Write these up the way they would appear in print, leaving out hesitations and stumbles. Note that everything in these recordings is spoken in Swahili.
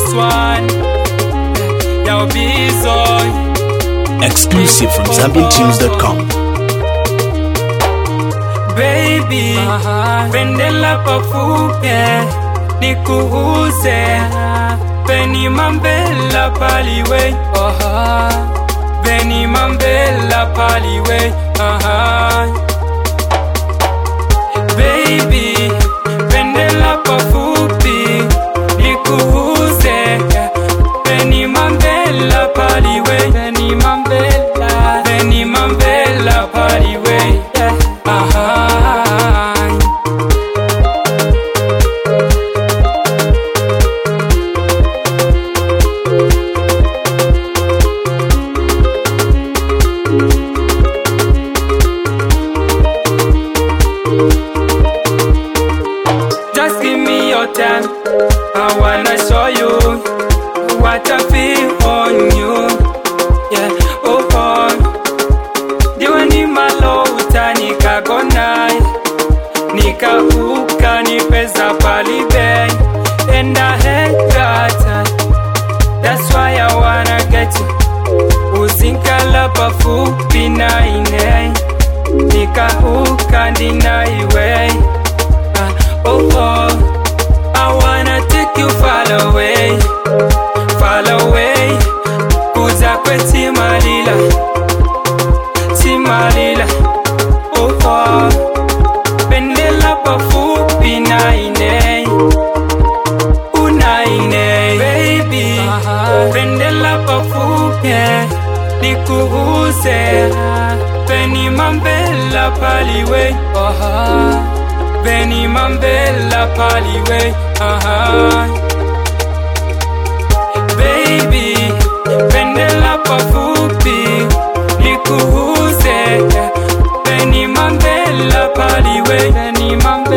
this one. Yo, Bizoy. Exclusive from ZambianTunes.com. Baby, pendela pafupe, nikuuze, Beni mambela paliwe, Beni mambela paliwe, Baby, pendela pafupi, nikuuze, Beni mambela paliwe, Beni mambela paliwe, Just give me your time, I wanna show you what I feel on you. Yeah, oh, Diwa ni malo utanika gonai, nika uka ni pesa palibeng. And I hate that, that's why I wanna get you. Uzinkala pafupi na ine, nika uka ndina iwe. I wanna take you far away, kuza kweti malila, timalila. Pendela pafupi na ine, unaine. Baby, pendela pafupi, nikuuze, Beni mambela paliwe, Beni mambela paliwe, Baby, pendela pafupi, nikuuze, Beni mambela paliwe, Beni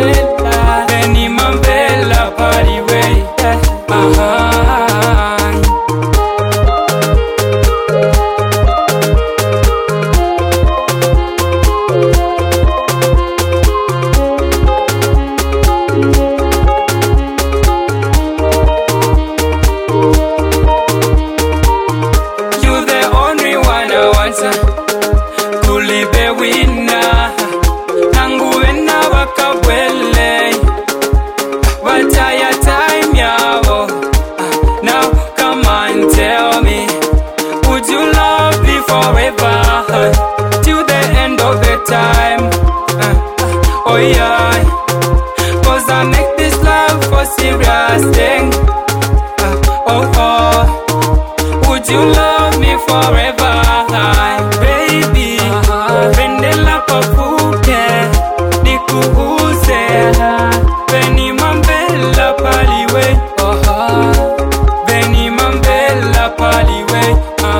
mambela paliwe, Kulibe wina, nangu wena wakawele, wataya time yao. Now come on, tell me, would you love me forever, till the end of the time? Oh yeah, cause I make this love for serious thing. Would you love me forever, baby? Pendela pafupi, nikuuze, Beni mambela paliwe, Beni mambela paliwe,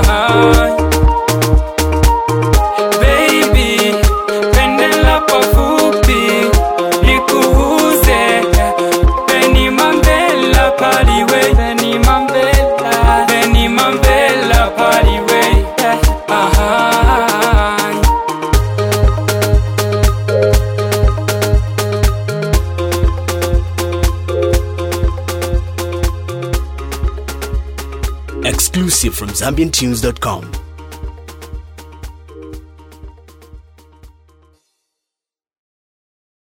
Baby, pendela pafupi, nikuuze, Beni mambela paliwe, Beni mambela paliwe, Exclusive from ZambianTunes.com.